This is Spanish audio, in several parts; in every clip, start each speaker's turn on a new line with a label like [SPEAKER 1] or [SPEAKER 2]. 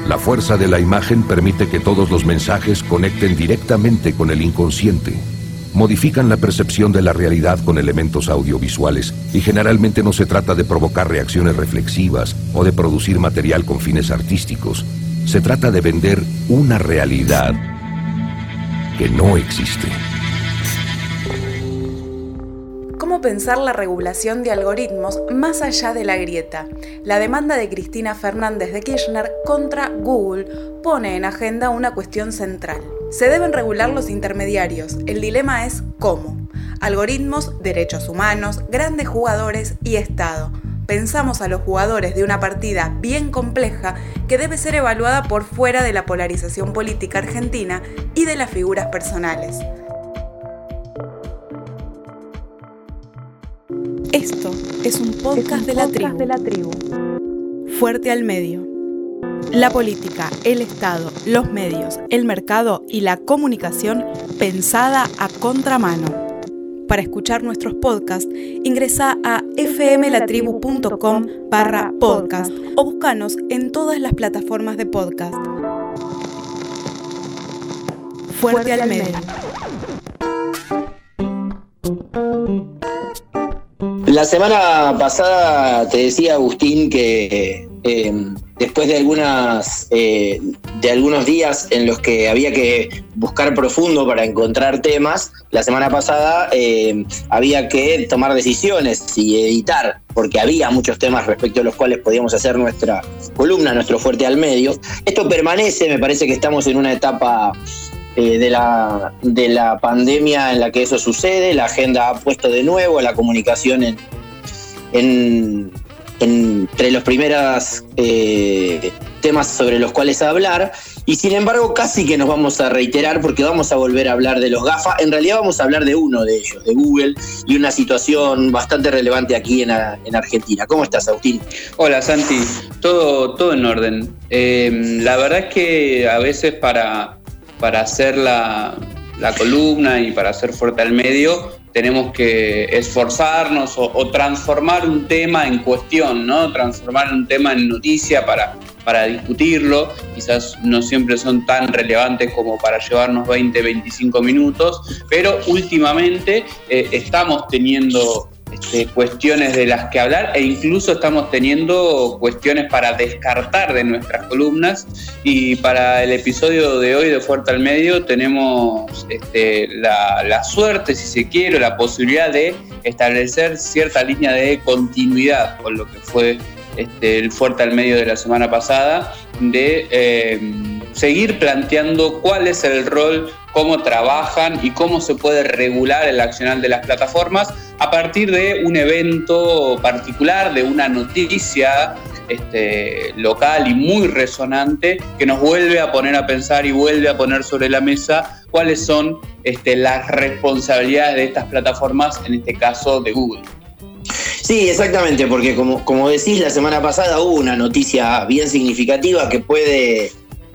[SPEAKER 1] La fuerza de la imagen permite que todos los mensajes conecten directamente con el inconsciente. Modifican la percepción de la realidad con elementos audiovisuales y generalmente no se trata de provocar reacciones reflexivas o de producir material con fines artísticos. Se trata de vender una realidad que no existe.
[SPEAKER 2] ¿Cómo pensar la regulación de algoritmos más allá de la grieta? La demanda de Cristina Fernández de Kirchner contra Google pone en agenda una cuestión central. Se deben regular los intermediarios. El dilema es ¿cómo? Algoritmos, derechos humanos, grandes jugadores y Estado. Pensamos a los jugadores de una partida bien compleja que debe ser evaluada por fuera de la polarización política argentina y de las figuras personales. Esto es un podcast de la tribu. Fuerte al medio. La política, el Estado, los medios, el mercado y la comunicación pensada a contramano. Para escuchar nuestros podcasts, ingresa a fmlatribu.com/podcast o búscanos en todas las plataformas de podcast. Fuerte al medio.
[SPEAKER 3] La semana pasada te decía, Agustín, que después de algunos días en los que había que buscar profundo para encontrar temas, la semana pasada había que tomar decisiones y editar, porque había muchos temas respecto a los cuales podíamos hacer nuestra columna, nuestro Fuerte al Medio. Esto permanece, me parece que estamos en una etapa de la pandemia en la que eso sucede. La agenda ha puesto de nuevo a la comunicación entre los primeros temas sobre los cuales hablar, y sin embargo casi que nos vamos a reiterar porque vamos a volver a hablar de los GAFA. En realidad vamos a hablar de uno de ellos, de Google, y una situación bastante relevante aquí en Argentina. ¿Cómo estás, Agustín?
[SPEAKER 4] Hola, Santi. Todo en orden. La verdad es que a veces para hacer la columna y para hacer Fuerte al Medio tenemos que esforzarnos o transformar un tema en cuestión, ¿no? Transformar un tema en noticia para discutirlo. Quizás no siempre son tan relevantes como para llevarnos 20, 25 minutos, pero últimamente estamos teniendo cuestiones de las que hablar, e incluso estamos teniendo cuestiones para descartar de nuestras columnas. Y para el episodio de hoy de Fuerte al Medio tenemos la suerte, si se quiere, la posibilidad de establecer cierta línea de continuidad con lo que fue el Fuerte al Medio de la semana pasada, de seguir planteando cuál es el rol, cómo trabajan y cómo se puede regular el accionar de las plataformas a partir de un evento particular, de una noticia local y muy resonante que nos vuelve a poner a pensar y vuelve a poner sobre la mesa cuáles son las responsabilidades de estas plataformas, en este caso de Google.
[SPEAKER 3] Sí, exactamente, porque como decís, la semana pasada hubo una noticia bien significativa que puede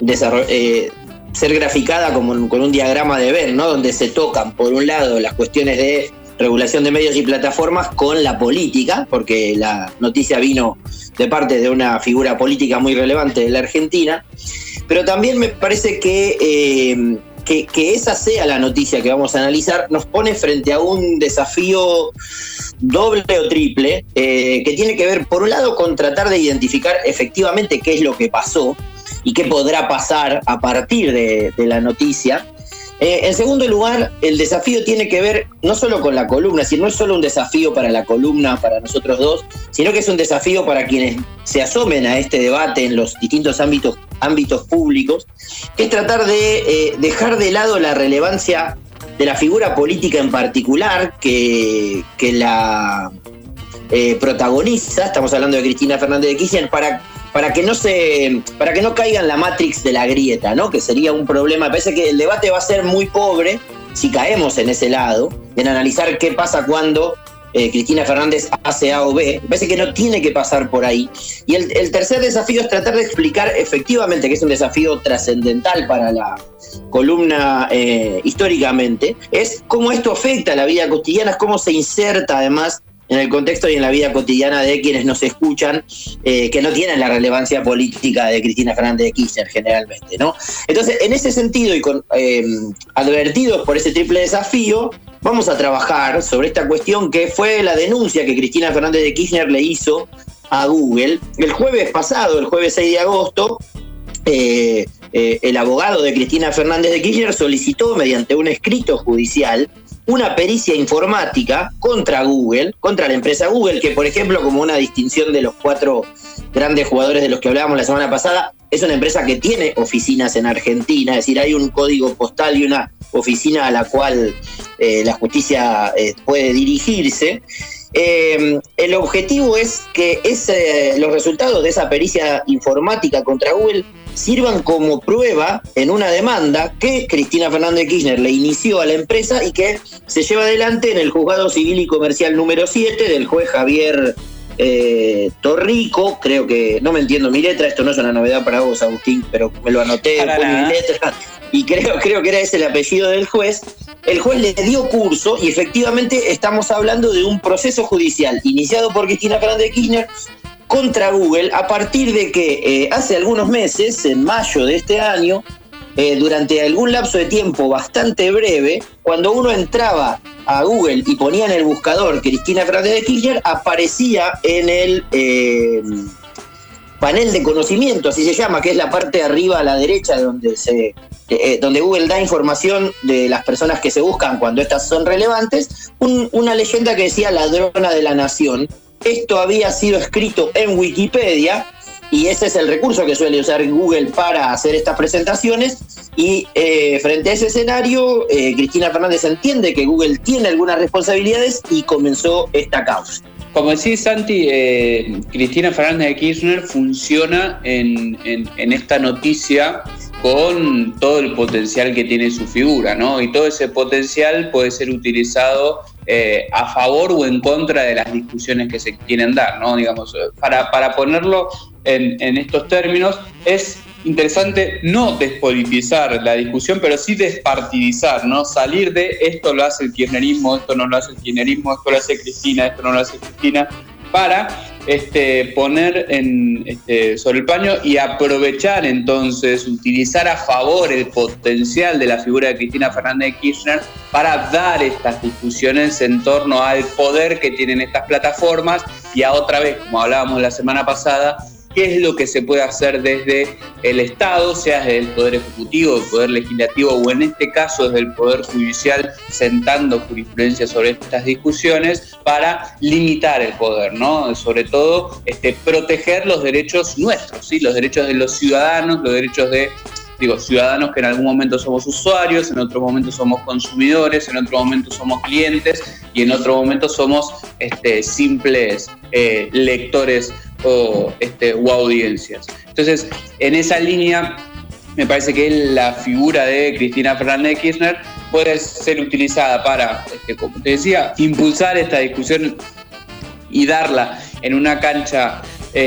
[SPEAKER 3] ser graficada con un diagrama de Venn, ¿no? Donde se tocan, por un lado, las cuestiones de regulación de medios y plataformas con la política, porque la noticia vino de parte de una figura política muy relevante de la Argentina, pero también me parece que esa sea la noticia que vamos a analizar nos pone frente a un desafío doble o triple, que tiene que ver, por un lado, con tratar de identificar efectivamente qué es lo que pasó y qué podrá pasar a partir de la noticia. En segundo lugar, el desafío tiene que ver no solo con la columna, sino no es solo un desafío para la columna, para nosotros dos, sino que es un desafío para quienes se asomen a este debate en los distintos ámbitos públicos, que es tratar de dejar de lado la relevancia de la figura política en particular que la protagoniza. Estamos hablando de Cristina Fernández de Kirchner, para que no caiga en la matrix de la grieta, ¿no? Que sería un problema. Me parece que el debate va a ser muy pobre si caemos en ese lado, en analizar qué pasa cuando Cristina Fernández hace A o B. Me parece que no tiene que pasar por ahí. Y el tercer desafío es tratar de explicar efectivamente, que es un desafío trascendental para la columna históricamente, es cómo esto afecta a la vida cotidiana, cómo se inserta además en el contexto y en la vida cotidiana de quienes nos escuchan, que no tienen la relevancia política de Cristina Fernández de Kirchner generalmente, ¿no? Entonces, en ese sentido y advertidos por ese triple desafío, vamos a trabajar sobre esta cuestión que fue la denuncia que Cristina Fernández de Kirchner le hizo a Google el jueves pasado, el jueves 6 de agosto. El abogado de Cristina Fernández de Kirchner solicitó mediante un escrito judicial una pericia informática contra Google, contra la empresa Google, que por ejemplo, como una distinción de los 4 grandes jugadores de los que hablábamos la semana pasada, es una empresa que tiene oficinas en Argentina, es decir, hay un código postal y una oficina a la cual la justicia puede dirigirse. El objetivo es que los resultados de esa pericia informática contra Google sirvan como prueba en una demanda que Cristina Fernández de Kirchner le inició a la empresa y que se lleva adelante en el Juzgado Civil y Comercial número 7 del juez Javier Torrico. Creo que, no me entiendo mi letra, esto no es una novedad para vos, Agustín, pero me lo anoté con mi letra y creo que era ese el apellido del juez. El juez le dio curso y efectivamente estamos hablando de un proceso judicial iniciado por Cristina Fernández de Kirchner contra Google a partir de que hace algunos meses, en mayo de este año, durante algún lapso de tiempo bastante breve, cuando uno entraba a Google y ponía en el buscador Cristina Fernández de Kirchner, aparecía en el panel de conocimiento, así se llama, que es la parte de arriba a la derecha donde Google da información de las personas que se buscan cuando estas son relevantes, una leyenda que decía ladrona de la nación. Esto había sido escrito en Wikipedia y ese es el recurso que suele usar Google para hacer estas presentaciones y frente a ese escenario Cristina Fernández entiende que Google tiene algunas responsabilidades y comenzó esta causa.
[SPEAKER 4] Como decís, Santi, Cristina Fernández de Kirchner funciona en esta noticia con todo el potencial que tiene su figura, ¿no? Y todo ese potencial puede ser utilizado a favor o en contra de las discusiones que se quieren dar, ¿no? Digamos, para ponerlo en estos términos, es interesante no despolitizar la discusión, pero sí despartidizar, ¿no? Salir de esto lo hace el kirchnerismo, esto no lo hace el kirchnerismo, esto lo hace Cristina, esto no lo hace Cristina, para poner sobre el paño y aprovechar entonces, utilizar a favor el potencial de la figura de Cristina Fernández de Kirchner para dar estas discusiones en torno al poder que tienen estas plataformas y a otra vez, como hablábamos la semana pasada, qué es lo que se puede hacer desde el Estado, sea desde el Poder Ejecutivo, el Poder Legislativo o en este caso desde el Poder Judicial, sentando jurisprudencia sobre estas discusiones para limitar el poder, ¿no? Sobre todo proteger los derechos nuestros, ¿sí? Los derechos de los ciudadanos, los derechos de ciudadanos que en algún momento somos usuarios, en otro momento somos consumidores, en otro momento somos clientes y en otro momento somos simples lectores o audiencias. Entonces, en esa línea, me parece que la figura de Cristina Fernández de Kirchner puede ser utilizada para, como te decía, impulsar esta discusión y darla en una cancha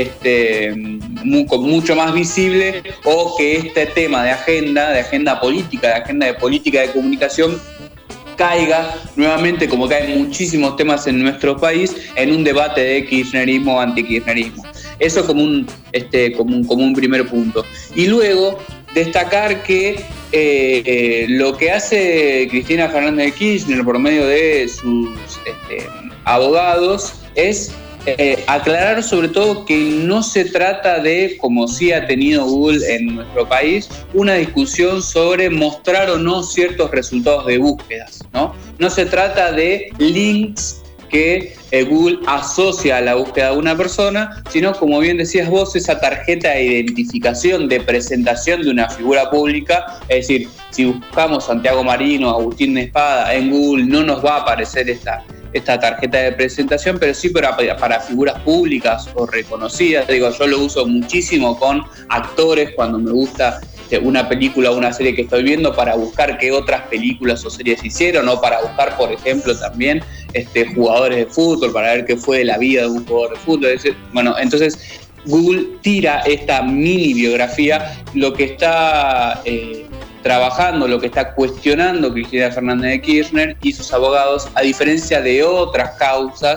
[SPEAKER 4] mucho más visible, o que este tema de agenda política, de política de comunicación, caiga nuevamente, como caen muchísimos temas en nuestro país, en un debate de kirchnerismo o antikirchnerismo. Eso como un primer punto. Y luego destacar que lo que hace Cristina Fernández de Kirchner por medio de sus abogados es aclarar sobre todo que no se trata de, como sí ha tenido Google en nuestro país, una discusión sobre mostrar o no ciertos resultados de búsquedas, ¿no? No se trata de links que Google asocia a la búsqueda de una persona, sino, como bien decías vos, esa tarjeta de identificación, de presentación de una figura pública. Es decir, si buscamos Santiago Marino, Agustín de Espada en Google, no nos va a aparecer esta tarjeta de presentación, pero sí para figuras públicas o reconocidas. Yo lo uso muchísimo con actores cuando me gusta una película o una serie que estoy viendo, para buscar qué otras películas o series hicieron, o para buscar, por ejemplo, también jugadores de fútbol, para ver qué fue de la vida de un jugador de fútbol. Bueno, entonces Google tira esta mini biografía. Lo que está trabajando, lo que está cuestionando Cristina Fernández de Kirchner y sus abogados, a diferencia de otras causas,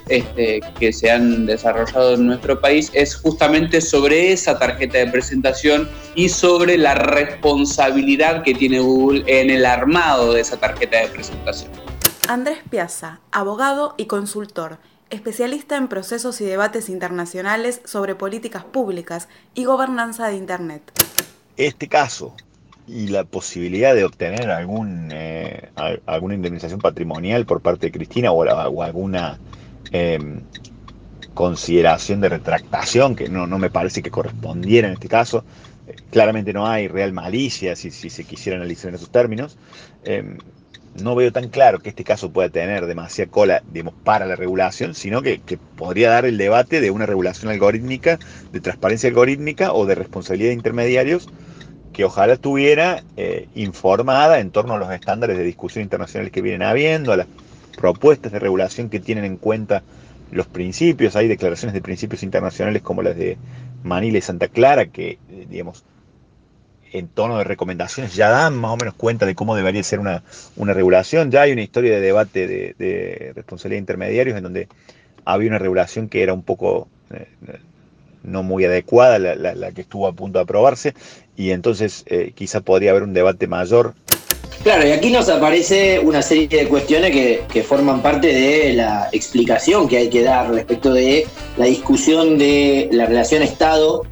[SPEAKER 4] que se han desarrollado en nuestro país es justamente sobre esa tarjeta de presentación y sobre la responsabilidad que tiene Google en el armado de esa tarjeta de presentación.
[SPEAKER 2] Andrés Piazza, abogado y consultor, especialista en procesos y debates internacionales sobre políticas públicas y gobernanza de Internet.
[SPEAKER 5] Este caso y la posibilidad de obtener alguna indemnización patrimonial por parte de Cristina o alguna consideración de retractación que no me parece que correspondiera en este caso. Claramente no hay real malicia si se quisiera analizar en esos términos. No veo tan claro que este caso pueda tener demasiada cola, digamos, para la regulación, sino que podría dar el debate de una regulación algorítmica, de transparencia algorítmica o de responsabilidad de intermediarios que ojalá estuviera informada en torno a los estándares de discusión internacionales que vienen habiendo, a las propuestas de regulación que tienen en cuenta los principios. Hay declaraciones de principios internacionales como las de Manila y Santa Clara que, digamos, en tono de recomendaciones ya dan más o menos cuenta de cómo debería ser una regulación. Ya hay una historia de debate de responsabilidad de intermediarios en donde había una regulación que era un poco no muy adecuada, la que estuvo a punto de aprobarse, y entonces quizá podría haber un debate mayor.
[SPEAKER 3] Claro, y aquí nos aparece una serie de cuestiones que forman parte de la explicación que hay que dar respecto de la discusión de la relación Estado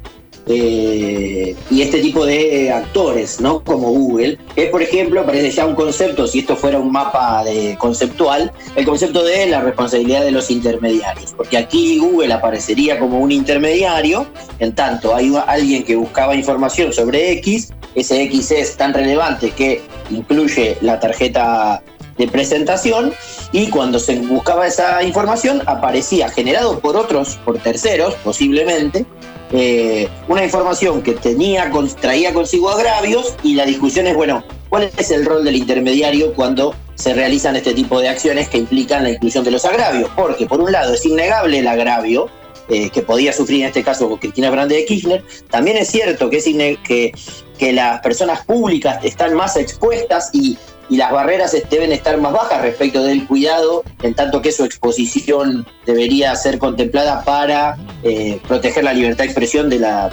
[SPEAKER 3] y este tipo de actores, ¿no? Como Google, que por ejemplo aparece ya un concepto, si esto fuera un mapa conceptual, el concepto de la responsabilidad de los intermediarios, porque aquí Google aparecería como un intermediario, en tanto hay alguien que buscaba información sobre X, ese X es tan relevante que incluye la tarjeta de presentación, y cuando se buscaba esa información aparecía, generado por terceros posiblemente, una información que traía consigo agravios, y la discusión es, bueno, ¿cuál es el rol del intermediario cuando se realizan este tipo de acciones que implican la inclusión de los agravios? Porque por un lado es innegable el agravio que podía sufrir en este caso Cristina Fernández de Kirchner. También es cierto que las personas públicas están más expuestas y las barreras deben estar más bajas respecto del cuidado, en tanto que su exposición debería ser contemplada para proteger la libertad de expresión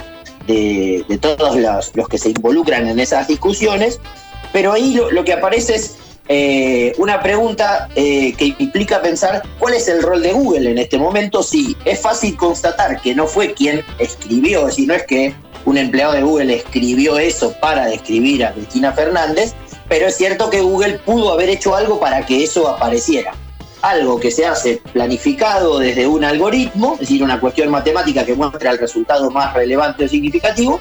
[SPEAKER 3] de todos los que se involucran en esas discusiones. Pero ahí lo que aparece es una pregunta que implica pensar cuál es el rol de Google en este momento. Sí, es fácil constatar que no fue quien escribió, es decir, no es que un empleado de Google escribió eso para describir a Cristina Fernández, pero es cierto que Google pudo haber hecho algo para que eso apareciera. Algo que se hace planificado desde un algoritmo, es decir, una cuestión matemática que muestra el resultado más relevante o significativo,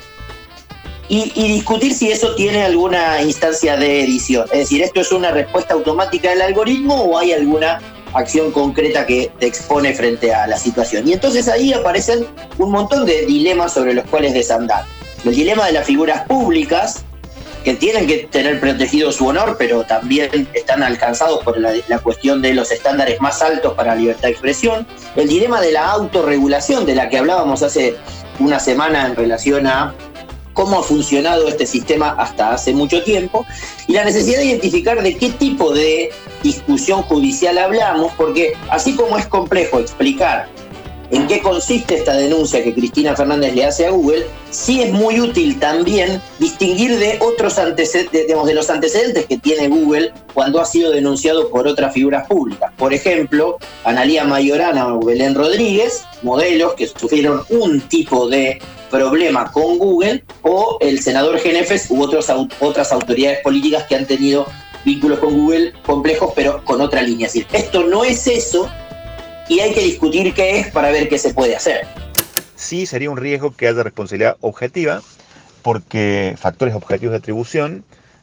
[SPEAKER 3] y discutir si eso tiene alguna instancia de edición. Es decir, ¿esto es una respuesta automática del algoritmo o hay alguna acción concreta que te expone frente a la situación? Y entonces ahí aparecen un montón de dilemas sobre los cuales desandar. El dilema de las figuras públicas, que tienen que tener protegido su honor, pero también están alcanzados por la cuestión de los estándares más altos para la libertad de expresión. El dilema de la autorregulación, de la que hablábamos hace una semana en relación a cómo ha funcionado este sistema hasta hace mucho tiempo, y la necesidad de identificar de qué tipo de discusión judicial hablamos, porque así como es complejo explicar en qué consiste esta denuncia que Cristina Fernández le hace a Google, sí es muy útil también distinguir de otros antecedentes, de los antecedentes que tiene Google cuando ha sido denunciado por otras figuras públicas. Por ejemplo, Analía Mayorana o Belén Rodríguez, modelos que sufrieron un tipo de problema con Google, o el senador Genefes u otras autoridades políticas que han tenido vínculos con Google complejos, pero con otra línea. Es decir, esto no es eso, y hay que discutir qué es para ver qué se puede hacer.
[SPEAKER 5] Sí, sería un riesgo que haya responsabilidad objetiva, porque factores objetivos de atribución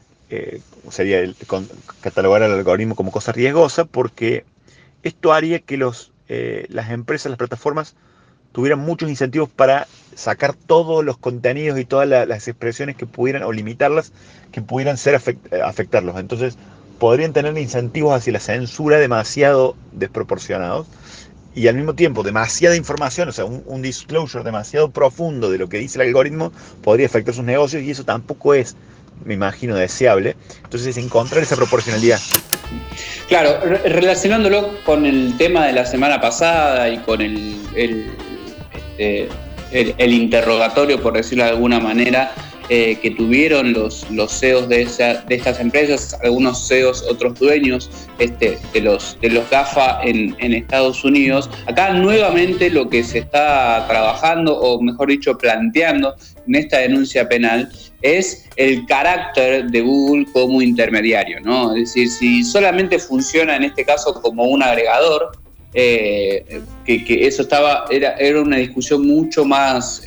[SPEAKER 5] sería catalogar al algoritmo como cosa riesgosa, porque esto haría que las empresas, las plataformas, tuvieran muchos incentivos para sacar todos los contenidos y todas las expresiones que pudieran, o limitarlas, que pudieran afectarlos. Entonces podrían tener incentivos hacia la censura demasiado desproporcionados, y al mismo tiempo demasiada información, o sea, un disclosure demasiado profundo de lo que dice el algoritmo podría afectar sus negocios, y eso tampoco es me imagino, deseable. Entonces, encontrar esa proporcionalidad.
[SPEAKER 4] Claro, relacionándolo con el tema de la semana pasada y con el interrogatorio, por decirlo de alguna manera, que tuvieron los CEOs de estas empresas, algunos CEOs, otros dueños de los GAFA en Estados Unidos. Acá nuevamente lo que se está trabajando, o mejor dicho, planteando en esta denuncia penal, es el carácter de Google como intermediario, ¿no? Es decir, si solamente funciona en este caso como un agregador, que eso era una discusión mucho más,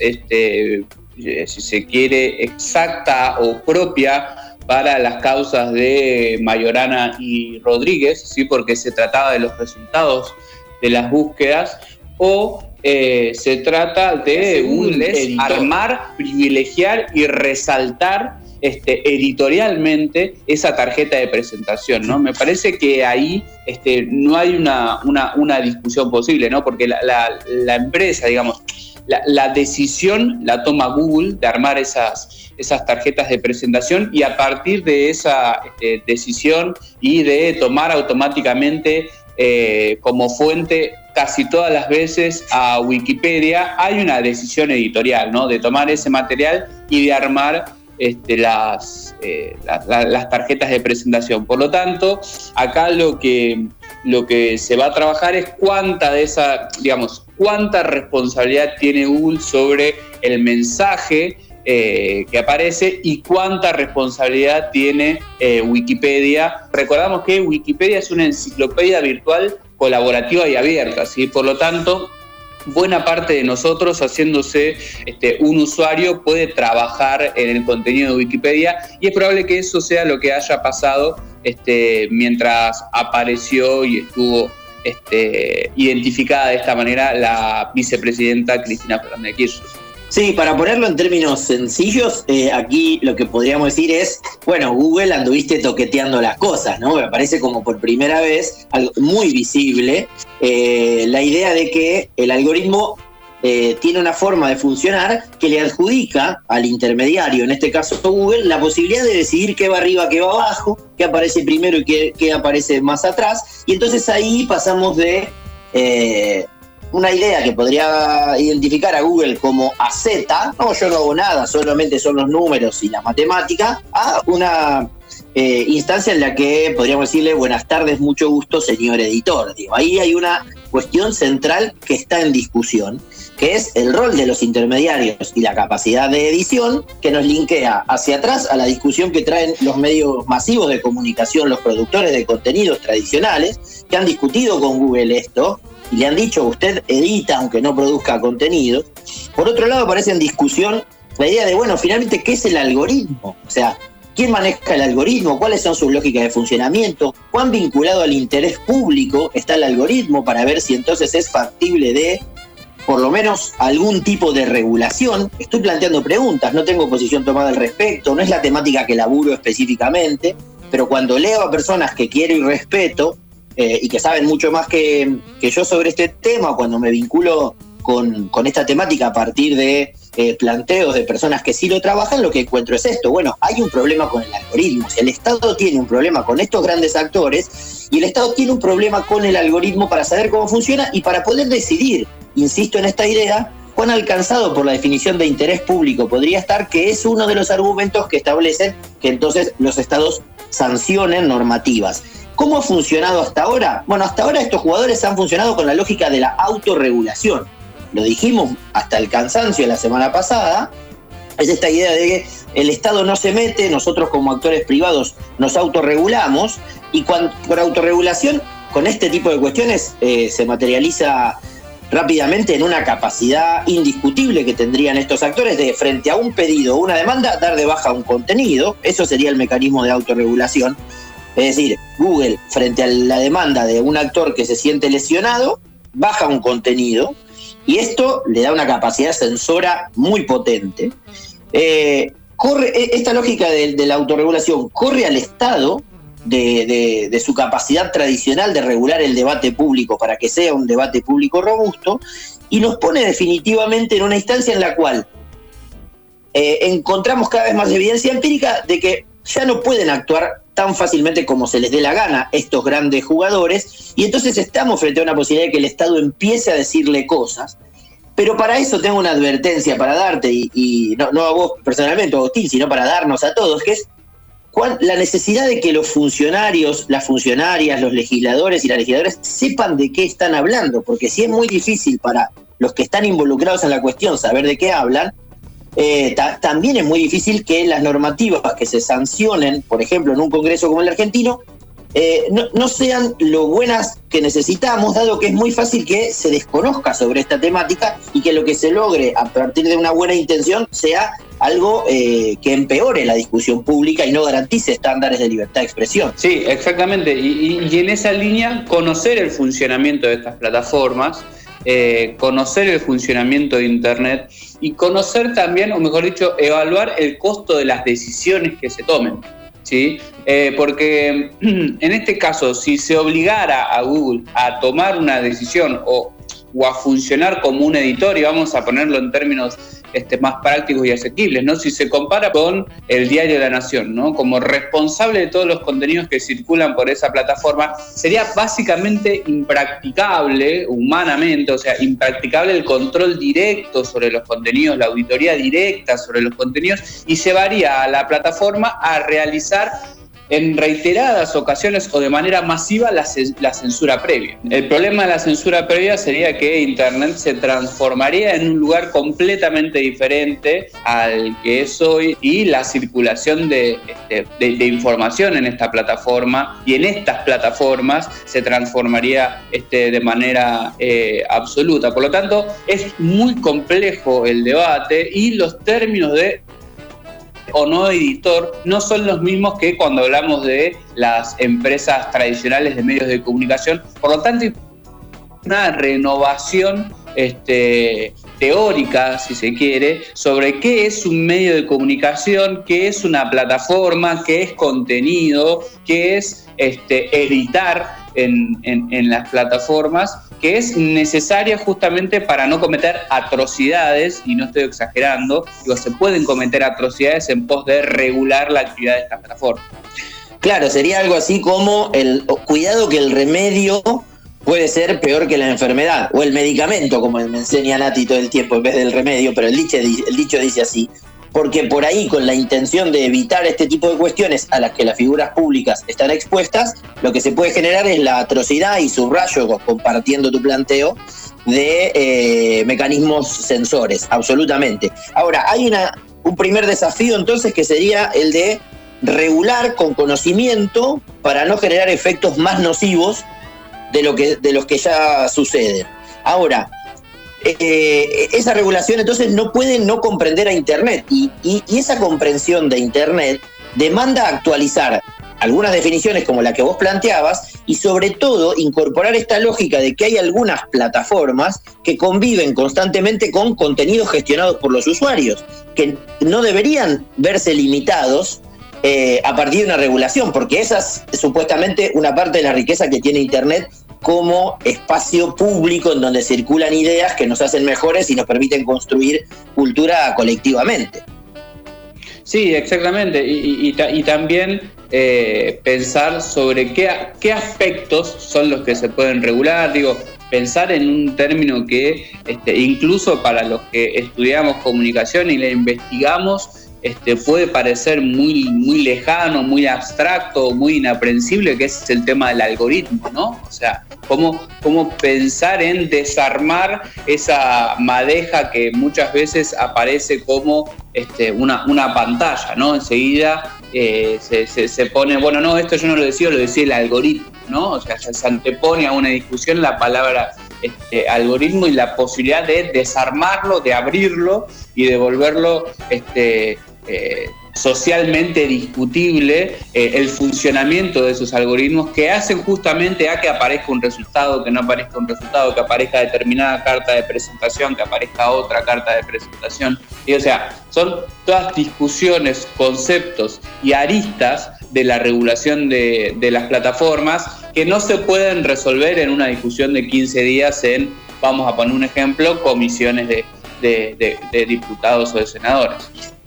[SPEAKER 4] si se quiere, exacta o propia para las causas de Majorana y Rodríguez, ¿sí? Porque se trataba de los resultados de las búsquedas, o se trata de armar, privilegiar y resaltar editorialmente esa tarjeta de presentación, ¿no? Me parece que ahí no hay una discusión posible, ¿no? Porque la empresa, digamos, la decisión la toma Google de armar esas tarjetas de presentación, y a partir de esa decisión y de tomar automáticamente como fuente casi todas las veces a Wikipedia, hay una decisión editorial, ¿no? De tomar ese material y de armar las tarjetas de presentación. Por lo tanto, acá lo que se va a trabajar es cuánta responsabilidad tiene Google sobre el mensaje que aparece y cuánta responsabilidad tiene Wikipedia. Recordamos que Wikipedia es una enciclopedia virtual colaborativa y abierta, ¿sí? Por lo tanto, buena parte de nosotros, haciéndose un usuario, puede trabajar en el contenido de Wikipedia, y es probable que eso sea lo que haya pasado mientras apareció y estuvo identificada de esta manera la vicepresidenta Cristina Fernández de Kirchner.
[SPEAKER 3] Sí, para ponerlo en términos sencillos, aquí lo que podríamos decir es, bueno, Google anduviste toqueteando las cosas, ¿no? Me parece como por primera vez, algo muy visible, la idea de que el algoritmo tiene una forma de funcionar que le adjudica al intermediario, en este caso Google, la posibilidad de decidir qué va arriba, qué va abajo, qué aparece primero y qué aparece más atrás, y entonces ahí pasamos de una idea que podría identificar a Google como AZ, no, yo no hago nada, solamente son los números y la matemática, a una instancia en la que podríamos decirle buenas tardes, mucho gusto, señor editor. Digo, ahí hay una cuestión central que está en discusión, que es el rol de los intermediarios y la capacidad de edición, que nos linkea hacia atrás a la discusión que traen los medios masivos de comunicación, los productores de contenidos tradicionales, que han discutido con Google esto, y le han dicho, usted edita aunque no produzca contenido. Por otro lado, aparece en discusión la idea de, bueno, finalmente, ¿qué es el algoritmo? O sea, ¿quién maneja el algoritmo? ¿Cuáles son sus lógicas de funcionamiento? ¿Cuán vinculado al interés público está el algoritmo para ver si entonces es factible de, por lo menos, algún tipo de regulación? Estoy planteando preguntas, no tengo posición tomada al respecto, no es la temática que laburo específicamente, pero cuando leo a personas que quiero y respeto, y que saben mucho más que yo sobre este tema, cuando me vinculo con esta temática a partir de planteos de personas que sí lo trabajan, lo que encuentro es esto. Bueno, hay un problema con el algoritmo. Si el Estado tiene un problema con estos grandes actores, y el Estado tiene un problema con el algoritmo para saber cómo funciona y para poder decidir, insisto en esta idea, cuán alcanzado por la definición de interés público podría estar, que es uno de los argumentos que establecen que entonces los Estados sancionen normativas. ¿Cómo ha funcionado hasta ahora? Bueno, hasta ahora estos jugadores han funcionado con la lógica de la autorregulación. Lo dijimos hasta el cansancio la semana pasada, es esta idea de que el Estado no se mete, nosotros como actores privados nos autorregulamos, y por autorregulación, con este tipo de cuestiones, se materializa rápidamente en una capacidad indiscutible que tendrían estos actores de, frente a un pedido o una demanda, dar de baja un contenido. Eso sería el mecanismo de autorregulación. Es decir, Google, frente a la demanda de un actor que se siente lesionado, baja un contenido, y esto le da una capacidad censora muy potente. Esta lógica de la autorregulación corre al Estado de su capacidad tradicional de regular el debate público para que sea un debate público robusto, y nos pone definitivamente en una instancia en la cual encontramos cada vez más evidencia empírica de que ya no pueden actuar tan fácilmente como se les dé la gana estos grandes jugadores, y entonces estamos frente a una posibilidad de que el Estado empiece a decirle cosas. Pero para eso tengo una advertencia para darte, y no a vos personalmente, Agustín, sino para darnos a todos, que es la necesidad de que los funcionarios, las funcionarias, los legisladores y las legisladoras sepan de qué están hablando, porque si es muy difícil para los que están involucrados en la cuestión saber de qué hablan, también es muy difícil que las normativas que se sancionen, por ejemplo, en un congreso como el argentino, no sean lo buenas que necesitamos, dado que es muy fácil que se desconozca sobre esta temática y que lo que se logre a partir de una buena intención sea algo que empeore la discusión pública y no garantice estándares de libertad de expresión.
[SPEAKER 4] Sí, exactamente. Y en esa línea, conocer el funcionamiento de estas plataformas, conocer el funcionamiento de Internet y conocer también, o mejor dicho, evaluar el costo de las decisiones que se tomen, ¿sí? Porque en este caso, si se obligara a Google a tomar una decisión o a funcionar como un editor, y vamos a ponerlo en términos más prácticos y asequibles, ¿no? Si se compara con el Diario de la Nación, ¿no? Como responsable de todos los contenidos que circulan por esa plataforma, sería básicamente impracticable humanamente, o sea, impracticable el control directo sobre los contenidos, la auditoría directa sobre los contenidos, y llevaría a la plataforma a realizar en reiteradas ocasiones o de manera masiva la censura previa. El problema de la censura previa sería que Internet se transformaría en un lugar completamente diferente al que es hoy, y la circulación de información en esta plataforma y en estas plataformas se transformaría de manera absoluta. Por lo tanto, es muy complejo el debate, y los términos de o no editor no son los mismos que cuando hablamos de las empresas tradicionales de medios de comunicación. Por lo tanto, hay una renovación teórica, si se quiere, sobre qué es un medio de comunicación, qué es una plataforma, qué es contenido, qué es editar en las plataformas, que es necesaria justamente para no cometer atrocidades, y no estoy exagerando, se pueden cometer atrocidades en pos de regular la actividad de estas plataformas.
[SPEAKER 3] Claro, sería algo así como cuidado que el remedio puede ser peor que la enfermedad, o el medicamento, como me enseña Nati todo el tiempo, en vez del remedio, pero el dicho dice así. Porque por ahí, con la intención de evitar este tipo de cuestiones a las que las figuras públicas están expuestas, lo que se puede generar es la atrocidad, y subrayo, compartiendo tu planteo, de mecanismos censores, absolutamente. Ahora, hay un primer desafío entonces, que sería el de regular con conocimiento para no generar efectos más nocivos de los que ya suceden. Ahora, esa regulación entonces no puede no comprender a Internet, y esa comprensión de Internet demanda actualizar algunas definiciones como la que vos planteabas, y sobre todo incorporar esta lógica de que hay algunas plataformas que conviven constantemente con contenidos gestionados por los usuarios, que no deberían verse limitados a partir de una regulación, porque esa es supuestamente una parte de la riqueza que tiene Internet como espacio público en donde circulan ideas que nos hacen mejores y nos permiten construir cultura colectivamente.
[SPEAKER 4] Sí, exactamente, y también pensar sobre qué aspectos son los que se pueden regular. Pensar en un término que incluso para los que estudiamos comunicación y la investigamos, puede parecer muy, muy lejano, muy abstracto, muy inaprensible, que es el tema del algoritmo, ¿no? O sea, cómo pensar en desarmar esa madeja que muchas veces aparece como una pantalla, ¿no? Enseguida se pone, bueno, no, esto yo no lo decía el algoritmo, ¿no? O sea, se antepone a una discusión la palabra algoritmo y la posibilidad de desarmarlo, de abrirlo y de volverlo socialmente discutible el funcionamiento de esos algoritmos, que hacen justamente a que aparezca un resultado, que no aparezca un resultado, que aparezca determinada carta de presentación, que aparezca otra carta de presentación. Y, o sea, son todas discusiones, conceptos y aristas de la regulación de las plataformas que no se pueden resolver en una discusión de 15 días en, vamos a poner un ejemplo, comisiones de diputados o de senadores.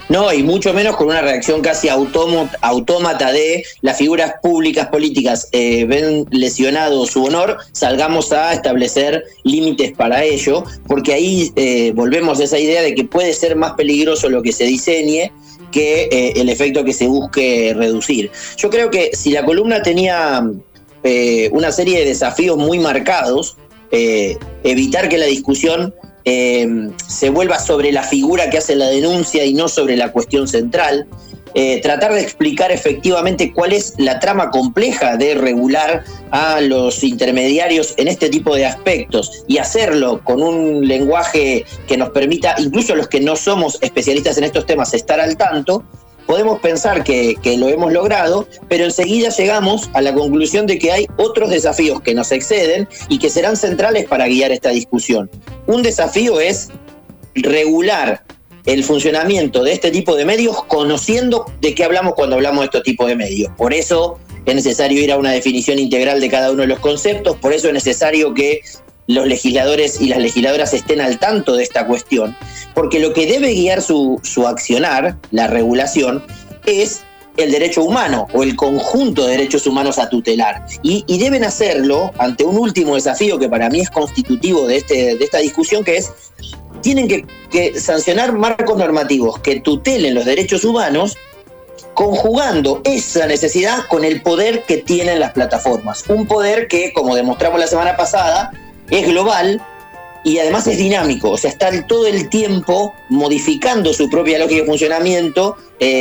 [SPEAKER 3] No, y mucho menos con una reacción casi autómata de las figuras públicas políticas ven lesionado su honor, salgamos a establecer límites para ello, porque ahí volvemos a esa idea de que puede ser más peligroso lo que se diseñe que el efecto que se busque reducir. Yo creo que si la columna tenía una serie de desafíos muy marcados, evitar que la discusión se vuelva sobre la figura que hace la denuncia y no sobre la cuestión central, tratar de explicar efectivamente cuál es la trama compleja de regular a los intermediarios en este tipo de aspectos y hacerlo con un lenguaje que nos permita, incluso a los que no somos especialistas en estos temas, estar al tanto. Podemos pensar que lo hemos logrado, pero enseguida llegamos a la conclusión de que hay otros desafíos que nos exceden y que serán centrales para guiar esta discusión. Un desafío es regular el funcionamiento de este tipo de medios conociendo de qué hablamos cuando hablamos de este tipo de medios. Por eso es necesario ir a una definición integral de cada uno de los conceptos, por eso es necesario que los legisladores y las legisladoras estén al tanto de esta cuestión, porque lo que debe guiar su accionar, la regulación, es el derecho humano o el conjunto de derechos humanos a tutelar. Y deben hacerlo ante un último desafío que para mí es constitutivo de esta discusión, que es, tienen que sancionar marcos normativos que tutelen los derechos humanos, conjugando esa necesidad con el poder que tienen las plataformas. Un poder que, como demostramos la semana pasada, es global y además es dinámico, o sea, está todo el tiempo modificando su propia lógica de funcionamiento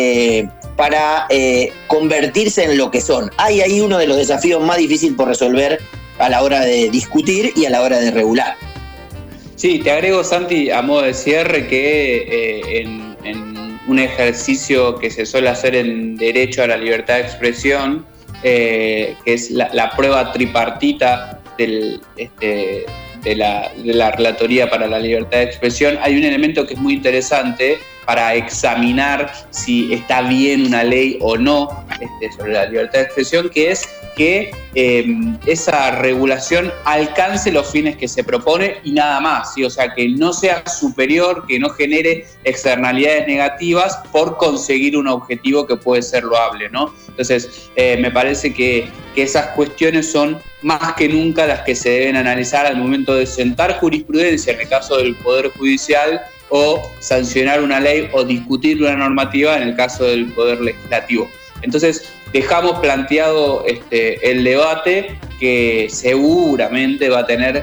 [SPEAKER 3] para convertirse en lo que son. Hay ahí uno de los desafíos más difíciles por resolver a la hora de discutir y a la hora de regular.
[SPEAKER 4] Sí, te agrego, Santi, a modo de cierre, que en un ejercicio que se suele hacer en derecho a la libertad de expresión, que es la prueba tripartita de la Relatoría para la Libertad de Expresión, hay un elemento que es muy interesante para examinar si está bien una ley o no sobre la libertad de expresión, que es que esa regulación alcance los fines que se propone y nada más, ¿sí? O sea, que no sea superior, que no genere externalidades negativas por conseguir un objetivo que puede ser loable, ¿no? Entonces, me parece que esas cuestiones son más que nunca las que se deben analizar al momento de sentar jurisprudencia en el caso del Poder Judicial o sancionar una ley o discutir una normativa en el caso del Poder Legislativo. Entonces, dejamos planteado el debate que seguramente va a tener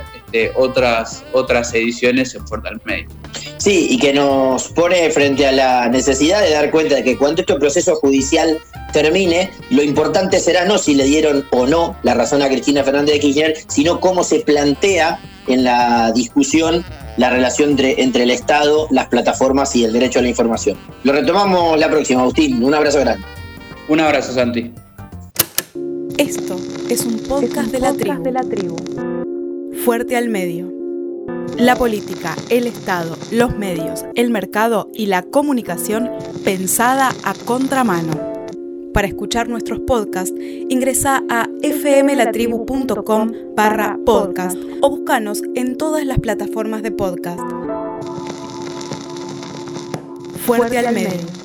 [SPEAKER 4] otras ediciones en Fuerte al Medio.
[SPEAKER 3] Sí, y que nos pone frente a la necesidad de dar cuenta de que cuando este proceso judicial termine, lo importante será no si le dieron o no la razón a Cristina Fernández de Kirchner, sino cómo se plantea en la discusión la relación entre el Estado, las plataformas y el derecho a la información. Lo retomamos la próxima, Agustín. Un abrazo grande.
[SPEAKER 4] Un abrazo, Santi.
[SPEAKER 2] Esto es un podcast de la tribu. Fuerte al Medio. La política, el Estado, los medios, el mercado y la comunicación pensada a contramano. Para escuchar nuestros podcasts, ingresa a fmlatribu.com/podcast o búscanos en todas las plataformas de podcast. Fuerte al Medio.